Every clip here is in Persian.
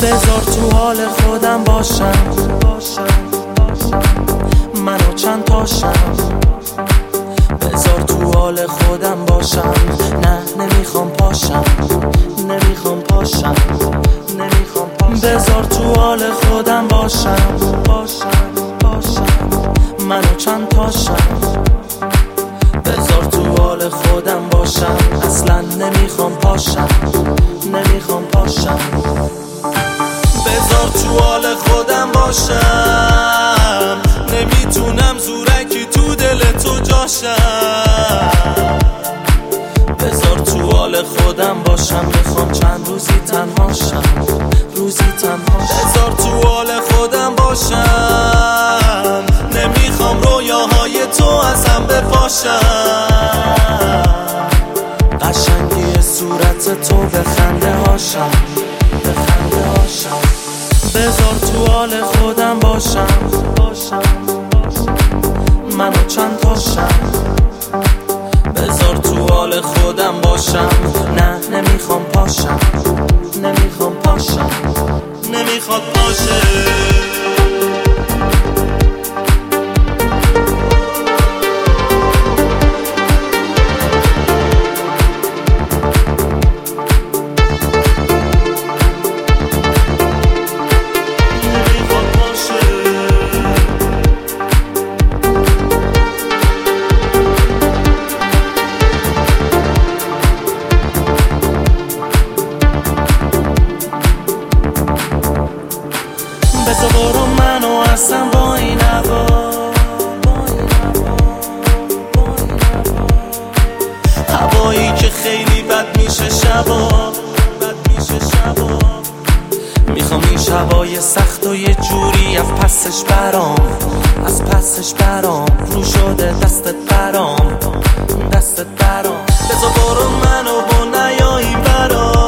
بذار تو حال خودم باشم، منو چند تاشم. بذار تو حال خودم باشم، نه نمیخوام پاشم، نمیخوام پاشم. بذار تو حال خودم باشم، منو چند تاشم. بذار تو حال خودم باشم، اصلا نمیخوام پاشم، نمیخوام پاشم. بذار تو حال خودم باشم، نمیتونم زورکی تو دل تو جاشم. بذار تو حال خودم باشم، میخوام چند روزی تنهاشم، روزی تنهاشم. بذار تو حال خودم باشم، نمیخوام رویاهای تو ازم بپاشم. قشنگی صورت تو به خنده هاشم، به خنده هاشم. بذار تو حال خودم باشم، منو چند تاشم. بذار تو حال خودم باشم، نه نمیخوام پاشم، نمیخوام پاشم. نمیخواد باشه. بذار برو منو هستم با این هوا، هوایی که خیلی بد میشه شبا، میخوام این شبای سخت و یه جوری از پسش برام، از پسش برام. رو شده دستت برام، دستت برام. بذار برو منو با نیایی برام.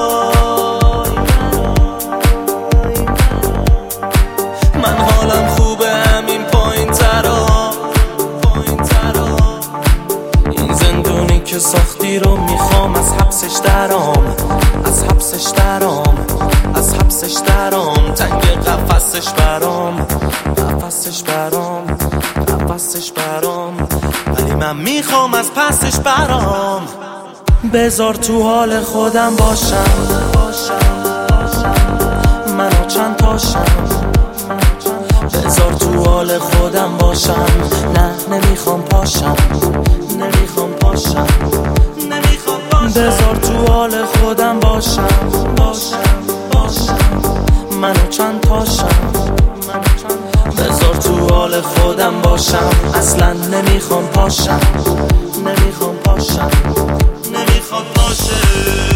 من حالم خوبه همین پایین ترا، این زندونی که ساختی رو میخوام از حبسش درام، از حبسش درام، از حبسش درام. تنگ قفسش برام، قفسش برام، قفسش برام. ولی من میخوام از پسش برام. بذار تو حال خودم باشم، منو چند تاشم. بذار تو حال خودم باشم، نه نمیخوام پاشم، نمیخوام پاشم. بذار تو حال خودم باشم، منو چند تاشم. بذار تو حال خودم باشم، اصلا نمیخوام پاشم، نمیخوام پاشم. نمیخواد باشه.